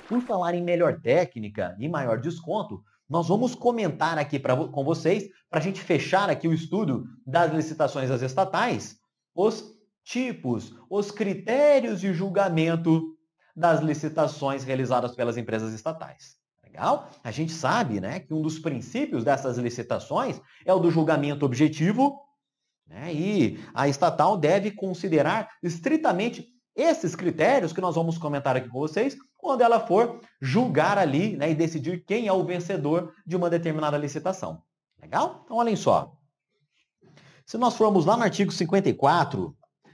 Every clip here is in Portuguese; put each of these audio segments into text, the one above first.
por falar em melhor técnica e maior desconto, nós vamos comentar aqui com vocês, para a gente fechar aqui o estudo das licitações das estatais, os tipos, os critérios de julgamento das licitações realizadas pelas empresas estatais. Legal? A gente sabe, né, que um dos princípios dessas licitações é o do julgamento objetivo, né, e a estatal deve considerar estritamente esses critérios que nós vamos comentar aqui com vocês quando ela for julgar ali, né, e decidir quem é o vencedor de uma determinada licitação. Legal? Então, olhem só. Se nós formos lá no artigo 54,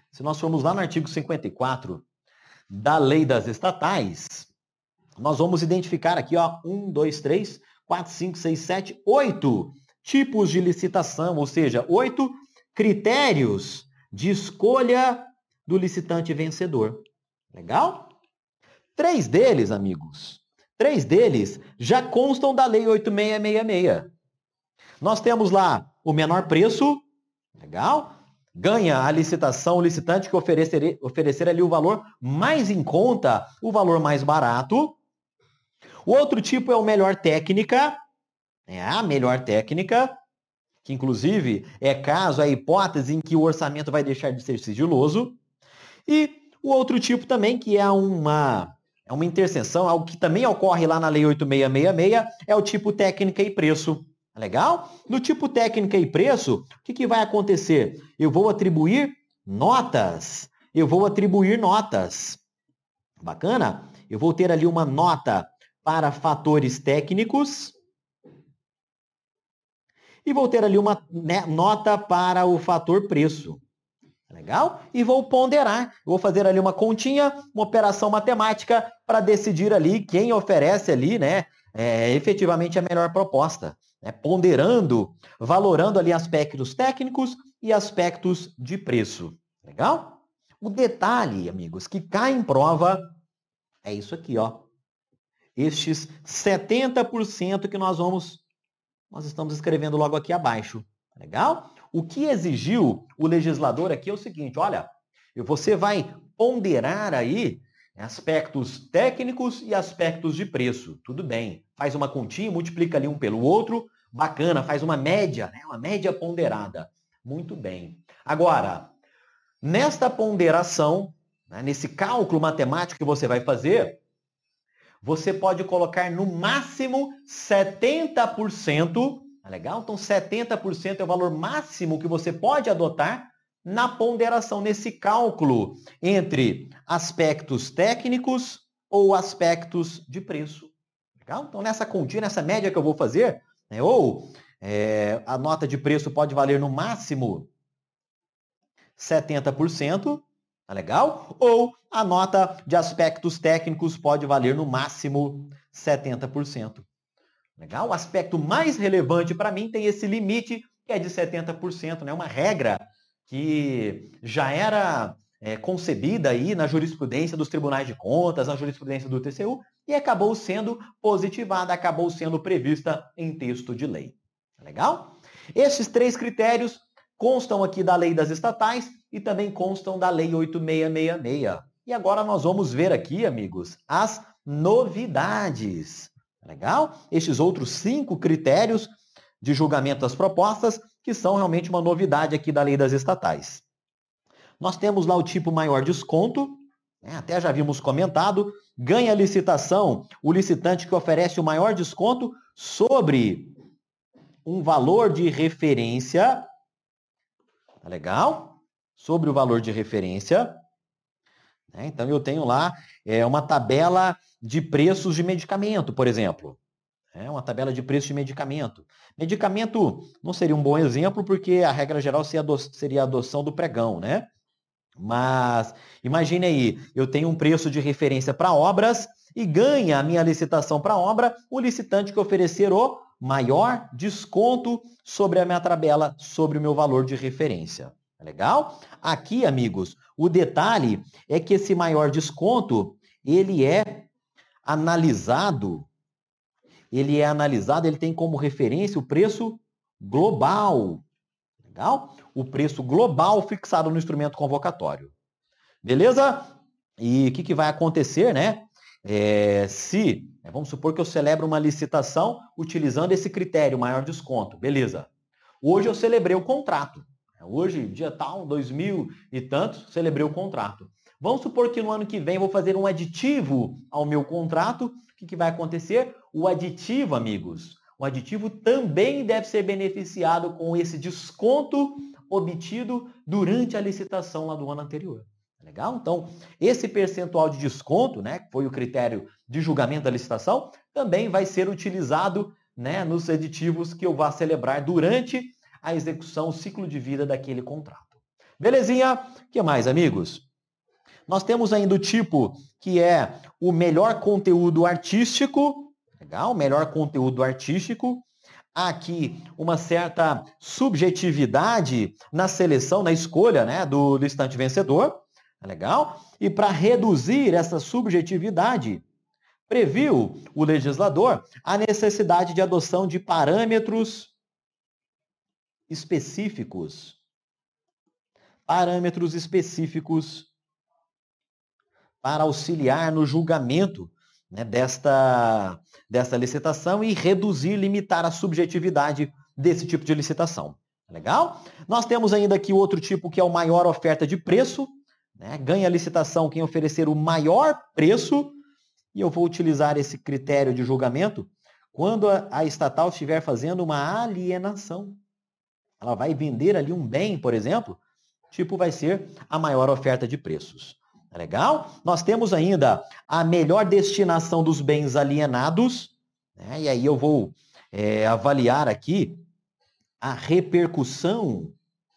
da Lei das Estatais, nós vamos identificar aqui, ó, 1, 2, 3, 4, 5, 6, 7, 8 tipos de licitação, ou seja, 8 critérios de escolha do licitante vencedor. Legal? 3 deles, amigos, 3 deles já constam da Lei 8666. Nós temos lá o menor preço, legal? Ganha a licitação o licitante que oferecer ali o valor mais em conta, o valor mais barato. O outro tipo é o melhor técnica, é a melhor técnica, que inclusive é caso, é hipótese em que o orçamento vai deixar de ser sigiloso. E o outro tipo também, que é uma interseção, algo que também ocorre lá na Lei 8666, é o tipo técnica e preço. Legal? No tipo técnica e preço, o que vai acontecer? Eu vou atribuir notas. Bacana? Eu vou ter ali uma nota para fatores técnicos e vou ter ali uma nota para o fator preço. Legal? E vou ponderar. Vou fazer ali uma continha, uma operação matemática para decidir ali quem oferece ali, né, efetivamente a melhor proposta. Né? Ponderando, valorando ali aspectos técnicos e aspectos de preço. Legal? O detalhe, amigos, que cai em prova é isso aqui, ó. Estes 70% que nós estamos escrevendo logo aqui abaixo. Legal? O que exigiu o legislador aqui é o seguinte, olha, você vai ponderar aí aspectos técnicos e aspectos de preço. Tudo bem, faz uma continha, multiplica ali um pelo outro, bacana, faz uma média, né? Uma média ponderada. Muito bem. Agora, nesta ponderação, né, nesse cálculo matemático que você vai fazer, você pode colocar no máximo 70%, tá legal? Então, 70% é o valor máximo que você pode adotar na ponderação, nesse cálculo entre aspectos técnicos ou aspectos de preço. Legal? Então, nessa continha, nessa média que eu vou fazer, né, a nota de preço pode valer no máximo 70%, tá legal? Ou a nota de aspectos técnicos pode valer no máximo 70%. Legal? O aspecto mais relevante para mim tem esse limite, que é de 70%, né? Uma regra que já era concebida aí na jurisprudência dos tribunais de contas, na jurisprudência do TCU, e acabou sendo positivada, acabou sendo prevista em texto de lei. Legal? Esses 3 critérios constam aqui da Lei das Estatais e também constam da Lei 8666. E agora nós vamos ver aqui, amigos, as novidades. Legal? Estes outros 5 critérios de julgamento das propostas, que são realmente uma novidade aqui da Lei das Estatais. Nós temos lá o tipo maior desconto, né? Até já havíamos comentado, ganha a licitação o licitante que oferece o maior desconto sobre um valor de referência. Tá legal? Sobre o valor de referência. Então, eu tenho lá uma tabela de preços de medicamento, por exemplo. Uma tabela de preços de medicamento. Medicamento não seria um bom exemplo, porque a regra geral seria a adoção do pregão, né? Mas, imagine aí, eu tenho um preço de referência para obras e ganha a minha licitação para obra o licitante que oferecer o maior desconto sobre a minha tabela, sobre o meu valor de referência. Legal? Aqui, amigos, o detalhe é que esse maior desconto, ele é analisado, ele tem como referência o preço global. Legal? O preço global fixado no instrumento convocatório. Beleza? E o que vai acontecer, né? Vamos supor que eu celebro uma licitação utilizando esse critério, maior desconto. Beleza. Hoje eu celebrei o contrato. Hoje, dia tal, 2000 e tantos, celebrei o contrato. Vamos supor que no ano que vem eu vou fazer um aditivo ao meu contrato. O que vai acontecer? O aditivo, amigos, o aditivo também deve ser beneficiado com esse desconto obtido durante a licitação lá do ano anterior. Legal? Então, esse percentual de desconto, né, que foi o critério de julgamento da licitação, também vai ser utilizado, né, nos aditivos que eu vá celebrar durante a execução, o ciclo de vida daquele contrato. Belezinha? O que mais, amigos? Nós temos ainda o tipo que é o melhor conteúdo artístico. Legal? Melhor conteúdo artístico. Há aqui uma certa subjetividade na seleção, na escolha, né, do listante vencedor. Legal? E para reduzir essa subjetividade, previu o legislador a necessidade de adoção de parâmetros específicos. Parâmetros específicos para auxiliar no julgamento, né, desta licitação e reduzir, limitar a subjetividade desse tipo de licitação. Legal? Nós temos ainda aqui outro tipo que é o maior oferta de preço. Né? Ganha a licitação quem oferecer o maior preço, e eu vou utilizar esse critério de julgamento quando a estatal estiver fazendo uma alienação. Ela vai vender ali um bem, por exemplo, tipo vai ser a maior oferta de preços. Tá legal? Nós temos ainda a melhor destinação dos bens alienados, né? E aí eu vou avaliar aqui a repercussão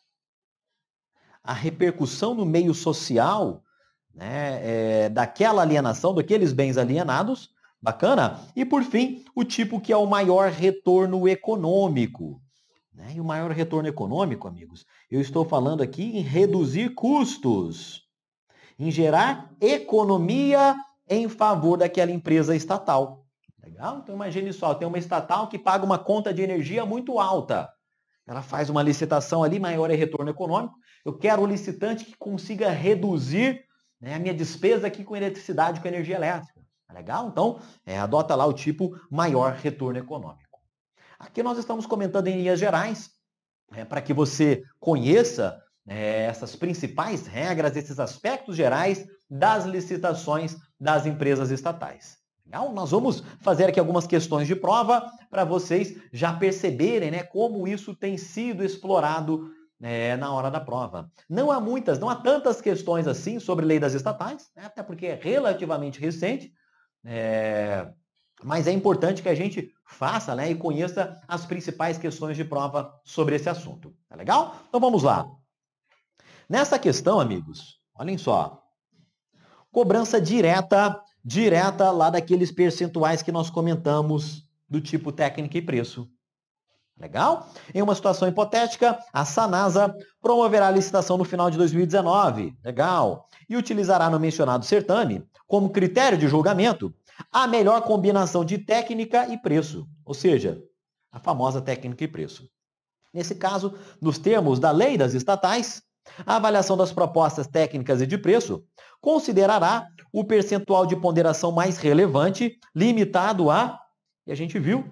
no meio social, né, daquela alienação, daqueles bens alienados, bacana? E por fim, o tipo que é o maior retorno econômico. Né? E o maior retorno econômico, amigos, eu estou falando aqui em reduzir custos, em gerar economia em favor daquela empresa estatal. Legal? Então imagine só, tem uma estatal que paga uma conta de energia muito alta. Ela faz uma licitação ali, maior é retorno econômico. Eu quero um licitante que consiga reduzir, né, a minha despesa aqui com eletricidade, com energia elétrica. Legal? Então, adota lá o tipo maior retorno econômico. Aqui nós estamos comentando em linhas gerais, para que você conheça essas principais regras, esses aspectos gerais das licitações das empresas estatais. Legal? Nós vamos fazer aqui algumas questões de prova para vocês já perceberem, né, como isso tem sido explorado na hora da prova. Não há tantas questões assim sobre lei das estatais, né, até porque é relativamente recente, mas é importante que a gente faça, né, e conheça as principais questões de prova sobre esse assunto. Tá legal? Então vamos lá. Nessa questão, amigos, olhem só. Cobrança direta lá daqueles percentuais que nós comentamos do tipo técnica e preço. Legal? Em uma situação hipotética, a Sanasa promoverá a licitação no final de 2019. Legal. E utilizará no mencionado certame, como critério de julgamento, a melhor combinação de técnica e preço. Ou seja, a famosa técnica e preço. Nesse caso, nos termos da lei das estatais, a avaliação das propostas técnicas e de preço considerará o percentual de ponderação mais relevante, limitado a, e a gente viu,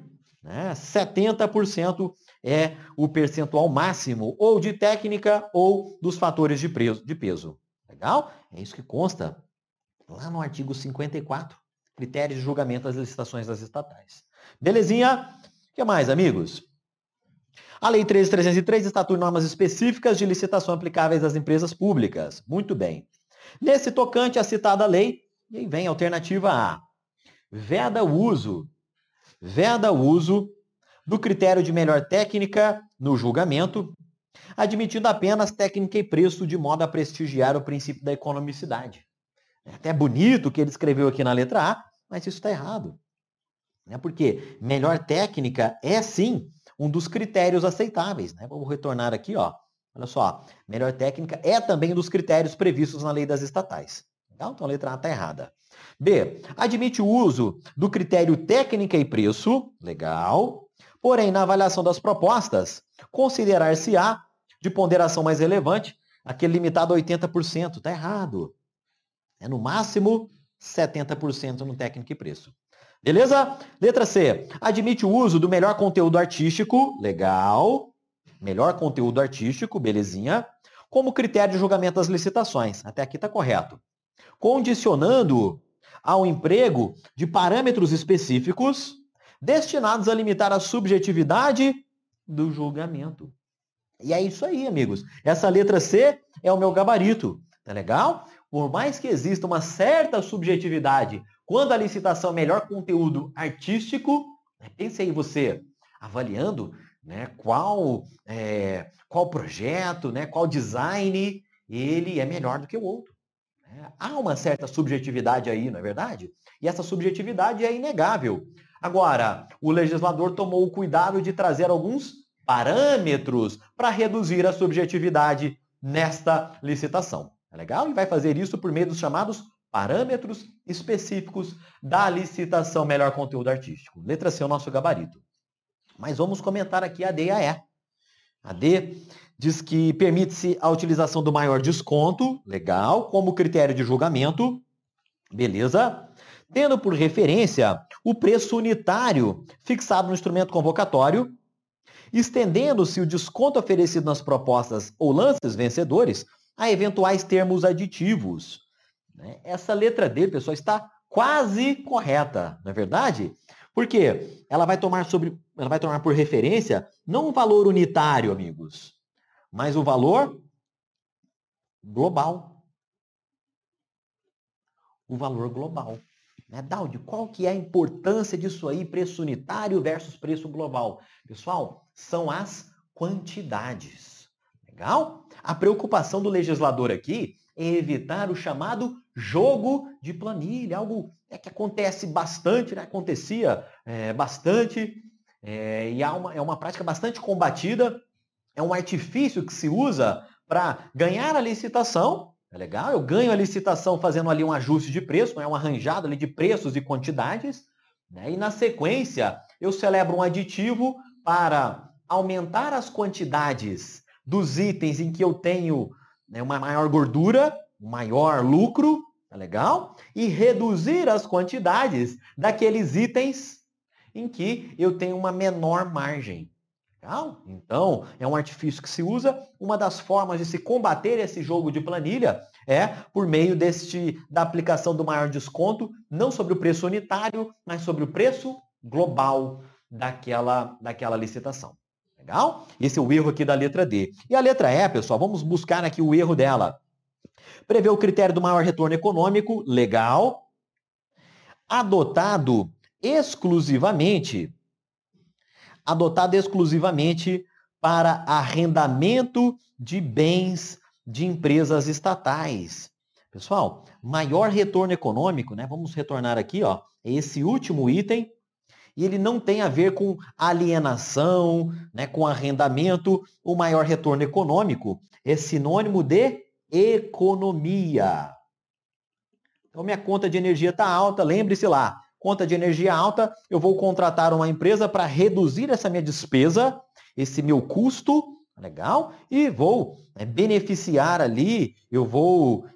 70% é o percentual máximo, ou de técnica ou dos fatores de peso. Legal? É isso que consta lá no artigo 54, critérios de julgamento das licitações das estatais. Belezinha? O que mais, amigos? A Lei 13.303 estatua normas específicas de licitação aplicáveis às empresas públicas. Muito bem. Nesse tocante à citada lei, e aí vem a alternativa A. Veda o uso do critério de melhor técnica no julgamento, admitindo apenas técnica e preço de modo a prestigiar o princípio da economicidade. É até bonito o que ele escreveu aqui na letra A, mas isso está errado. Porque melhor técnica é sim um dos critérios aceitáveis. Vamos retornar aqui, ó. Olha só, melhor técnica é também um dos critérios previstos na lei das estatais. Legal? Então a letra A está errada. B, admite o uso do critério técnica e preço, legal, porém na avaliação das propostas, considerar-se-á de ponderação mais relevante, aquele limitado a 80%, está errado. No máximo 70% no técnico e preço. Beleza? Letra C. Admite o uso do melhor conteúdo artístico, legal. Melhor conteúdo artístico, belezinha. Como critério de julgamento das licitações. Até aqui está correto. Condicionando ao emprego de parâmetros específicos destinados a limitar a subjetividade do julgamento. E é isso aí, amigos. Essa letra C é o meu gabarito. Tá legal? Por mais que exista uma certa subjetividade quando a licitação é melhor conteúdo artístico, pense aí você avaliando, né, qual projeto, né, qual design ele é melhor do que o outro. Há uma certa subjetividade aí, não é verdade? E essa subjetividade é inegável. Agora, o legislador tomou o cuidado de trazer alguns parâmetros para reduzir a subjetividade nesta licitação. É legal? E vai fazer isso por meio dos chamados parâmetros específicos da licitação melhor conteúdo artístico. Letra C é o nosso gabarito. Mas vamos comentar aqui a D e a E. A D diz que permite-se a utilização do maior desconto, legal, como critério de julgamento, beleza, tendo por referência o preço unitário fixado no instrumento convocatório, estendendo-se o desconto oferecido nas propostas ou lances vencedores a eventuais termos aditivos. Essa letra D, pessoal, está quase correta, não é verdade? Porque ela vai tomar por referência não o valor unitário, amigos, mas o valor global. O valor global. Daldi, qual que é a importância disso aí, preço unitário versus preço global? Pessoal, são as quantidades. Legal? A preocupação do legislador aqui é evitar o chamado jogo de planilha, algo que acontece bastante, né? Acontecia bastante, e é uma prática bastante combatida, é um artifício que se usa para ganhar a licitação. É legal? Eu ganho a licitação fazendo ali um ajuste de preço, um arranjado ali de preços e quantidades, né? E na sequência eu celebro um aditivo para aumentar as quantidades dos itens em que eu tenho, né, uma maior gordura, um maior lucro, tá legal? E reduzir as quantidades daqueles itens em que eu tenho uma menor margem. Legal? Então, é um artifício que se usa. Uma das formas de se combater esse jogo de planilha é por meio da aplicação do maior desconto, não sobre o preço unitário, mas sobre o preço global daquela licitação. Legal? Esse é o erro aqui da letra D. E a letra E, pessoal, vamos buscar aqui o erro dela. Prevê o critério do maior retorno econômico, legal. Adotado exclusivamente para arrendamento de bens de empresas estatais. Pessoal, maior retorno econômico, né? Vamos retornar aqui, ó, é esse último item, e ele não tem a ver com alienação, né, com arrendamento. O maior retorno econômico é sinônimo de economia. Então, minha conta de energia está alta, lembre-se lá, conta de energia alta, eu vou contratar uma empresa para reduzir essa minha despesa, esse meu custo, legal? E vou beneficiar ali, eu vou,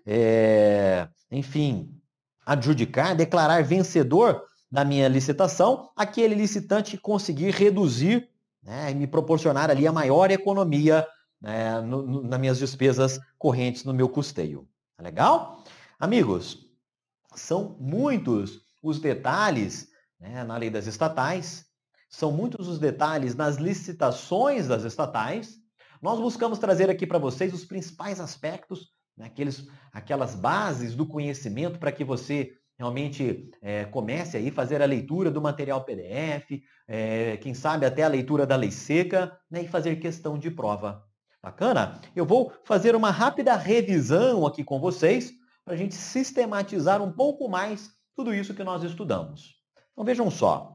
adjudicar, declarar vencedor da minha licitação, aquele licitante conseguir reduzir, né, e me proporcionar ali a maior economia, né, nas minhas despesas correntes, no meu custeio. Tá legal? Amigos, são muitos os detalhes, né, na lei das estatais, são muitos os detalhes nas licitações das estatais. Nós buscamos trazer aqui para vocês os principais aspectos, né, aquelas bases do conhecimento para que você realmente comece aí a fazer a leitura do material PDF, quem sabe até a leitura da lei seca, né, e fazer questão de prova. Bacana? Eu vou fazer uma rápida revisão aqui com vocês para a gente sistematizar um pouco mais tudo isso que nós estudamos. Então vejam só.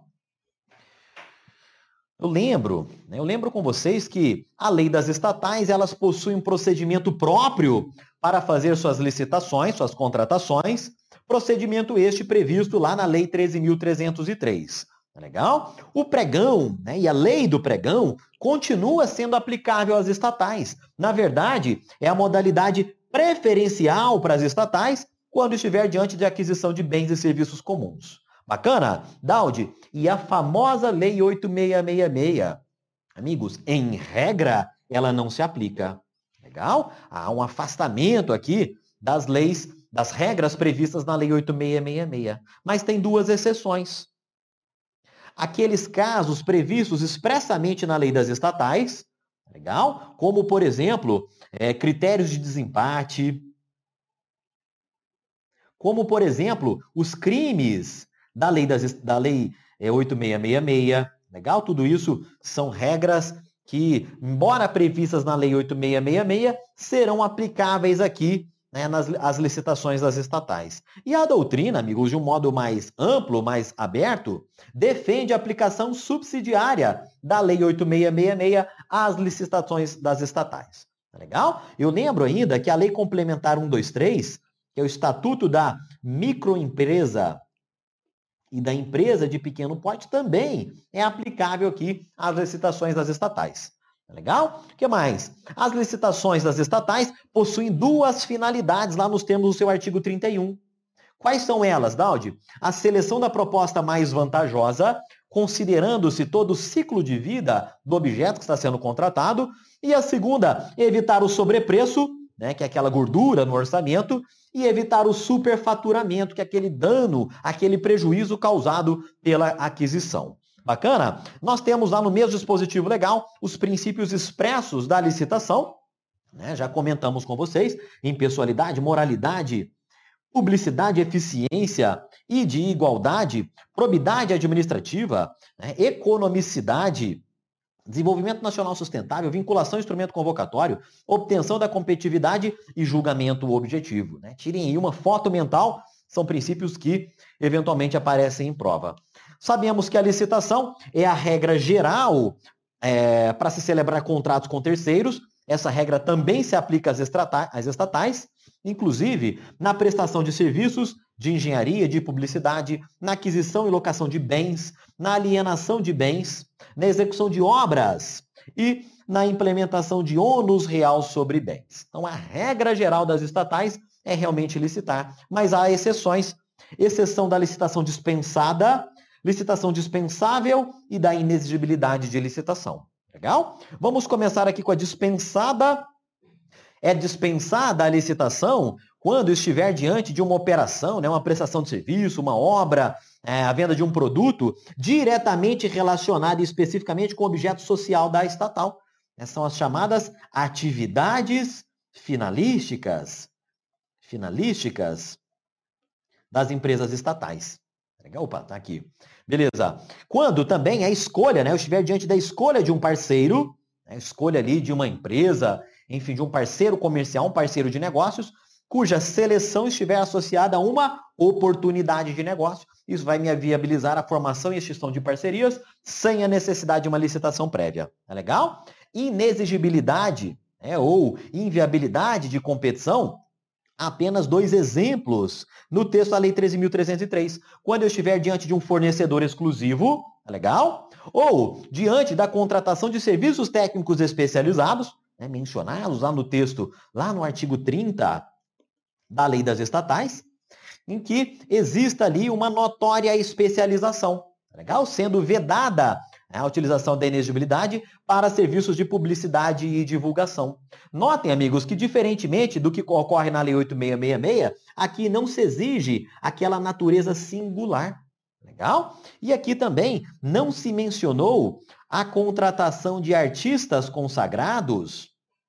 Eu lembro com vocês que a lei das estatais, elas possuem um procedimento próprio para fazer suas licitações, suas contratações, procedimento este previsto lá na Lei 13.303. Tá legal? O pregão, né, e a lei do pregão continua sendo aplicável às estatais. Na verdade, é a modalidade preferencial para as estatais, quando estiver diante de aquisição de bens e serviços comuns. Bacana? Daudi, e a famosa Lei 8666? Amigos, em regra, ela não se aplica. Legal? Há um afastamento aqui das leis, das regras previstas na Lei 8666. Mas tem duas exceções. Aqueles casos previstos expressamente na lei das estatais, legal? Como, por exemplo, critérios de desempate, como, por exemplo, os crimes da lei 8666, legal? Tudo isso são regras que, embora previstas na lei 8666, serão aplicáveis aqui, né, nas licitações das estatais. E a doutrina, amigos, de um modo mais amplo, mais aberto, defende a aplicação subsidiária da Lei 8666 às licitações das estatais. Tá legal? Eu lembro ainda que a Lei Complementar 123, que é o Estatuto da Microempresa e da Empresa de Pequeno Porte, também é aplicável aqui às licitações das estatais. Legal? O que mais? As licitações das estatais possuem duas finalidades lá nos termos do seu artigo 31. Quais são elas, Daudi? A seleção da proposta mais vantajosa, considerando-se todo o ciclo de vida do objeto que está sendo contratado. E a segunda, evitar o sobrepreço, né, que é aquela gordura no orçamento, e evitar o superfaturamento, que é aquele dano, aquele prejuízo causado pela aquisição. Bacana? Nós temos lá no mesmo dispositivo legal os princípios expressos da licitação, né? Já comentamos com vocês, impessoalidade, moralidade, publicidade, eficiência e de igualdade, probidade administrativa, né? Economicidade, desenvolvimento nacional sustentável, vinculação ao instrumento convocatório, obtenção da competitividade e julgamento objetivo. Né? Tirem aí uma foto mental, são princípios que eventualmente aparecem em prova. Sabemos que a licitação é a regra geral para se celebrar contratos com terceiros. Essa regra também se aplica às estatais, inclusive na prestação de serviços de engenharia, de publicidade, na aquisição e locação de bens, na alienação de bens, na execução de obras e na implementação de ônus real sobre bens. Então, a regra geral das estatais é realmente licitar, mas há exceções. Exceção da licitação dispensada, licitação dispensável e da inexigibilidade de licitação. Legal? Vamos começar aqui com a dispensada. É dispensada a licitação quando estiver diante de uma operação, né, uma prestação de serviço, uma obra, a venda de um produto diretamente relacionada especificamente com o objeto social da estatal. Essas são as chamadas atividades finalísticas das empresas estatais. Legal? Opa, tá aqui. Beleza. Quando também a escolha, né, eu estiver diante da escolha de um parceiro, né, escolha ali de uma empresa, enfim, de um parceiro comercial, um parceiro de negócios, cuja seleção estiver associada a uma oportunidade de negócio. Isso vai me viabilizar a formação e extinção de parcerias sem a necessidade de uma licitação prévia. É legal? Inexigibilidade, né, ou inviabilidade de competição, apenas dois exemplos no texto da Lei 13.303. Quando eu estiver diante de um fornecedor exclusivo, é legal? Ou diante da contratação de serviços técnicos especializados, né, mencionados lá no texto, lá no artigo 30 da Lei das Estatais, em que exista ali uma notória especialização, legal? Sendo vedada a utilização da inexigibilidade para serviços de publicidade e divulgação. Notem, amigos, que diferentemente do que ocorre na Lei 8666, aqui não se exige aquela natureza singular. Legal? E aqui também não se mencionou a contratação de artistas consagrados,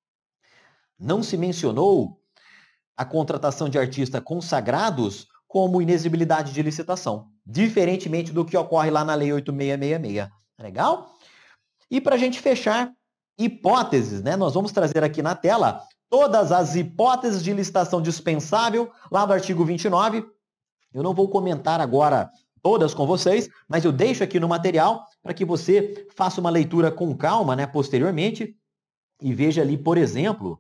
não se mencionou a contratação de artistas consagrados como inexigibilidade de licitação, diferentemente do que ocorre lá na Lei 8666. Legal? E para a gente fechar, hipóteses, né? Nós vamos trazer aqui na tela todas as hipóteses de licitação dispensável, lá do artigo 29. Eu não vou comentar agora todas com vocês, mas eu deixo aqui no material para que você faça uma leitura com calma, né, posteriormente, e veja ali, por exemplo,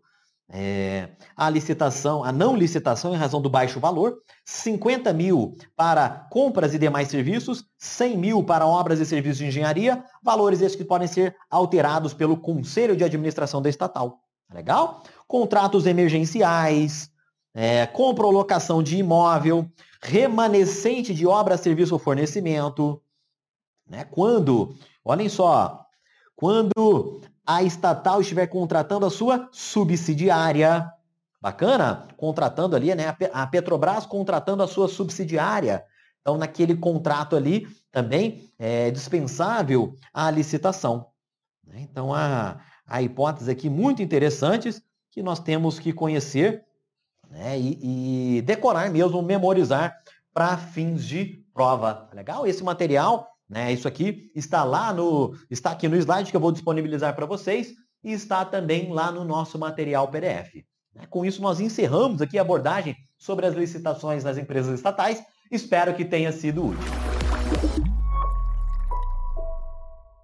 a licitação, a não licitação em razão do baixo valor, 50 mil para compras e demais serviços, 100 mil para obras e serviços de engenharia, valores esses que podem ser alterados pelo Conselho de Administração da Estatal. Legal? Contratos emergenciais, compra ou locação de imóvel, remanescente de obra, serviço ou fornecimento, né? Olhem só, quando a estatal estiver contratando a sua subsidiária, bacana? Contratando ali, né? A Petrobras contratando a sua subsidiária. Então, naquele contrato ali, também é dispensável a licitação. Então, a hipótese aqui muito interessantes que nós temos que conhecer, né, e decorar mesmo, memorizar para fins de prova. Legal? Esse material, né, isso aqui está aqui no slide que eu vou disponibilizar para vocês e está também lá no nosso material PDF. Com isso, nós encerramos aqui a abordagem sobre as licitações nas empresas estatais. Espero que tenha sido útil.